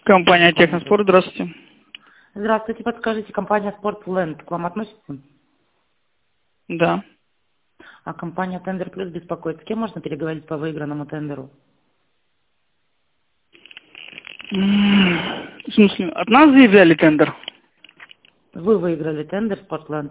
Компания Техноспорт, здравствуйте. Здравствуйте, подскажите, компания Спортленд к вам относится? Да. А компания Тендер Плюс беспокоит. С кем можно переговорить по выигранному тендеру? В смысле, от нас заявляли тендер? Вы выиграли тендер Спортленд.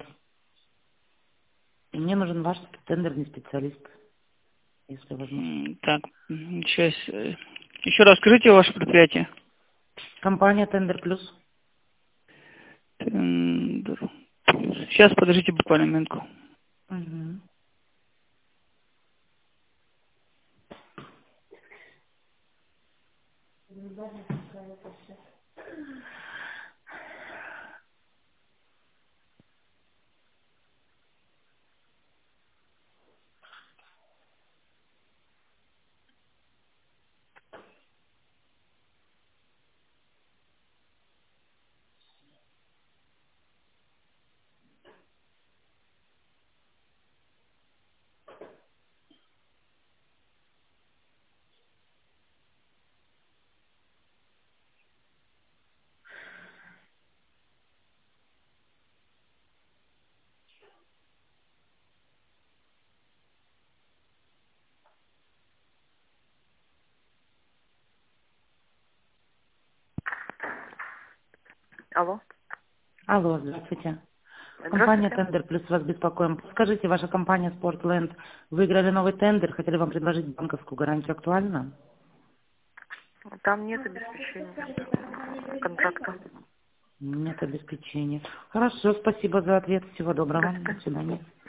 И мне нужен ваш тендерный специалист, если возможно. Так, сейчас. Еще раз скажите ваше предприятие. Компания Тендер Плюс. Тендер. Сейчас, подождите буквально минутку. Угу. Алло. Алло, здравствуйте. Компания Здравствуйте. Тендер Плюс вас беспокоим. Скажите, ваша компания Спортленд выиграли новый тендер, хотели вам предложить банковскую гарантию, актуально? Там нет обеспечения контракта. Нет обеспечения. Хорошо, спасибо за ответ. Всего До доброго. До свидания. свидания.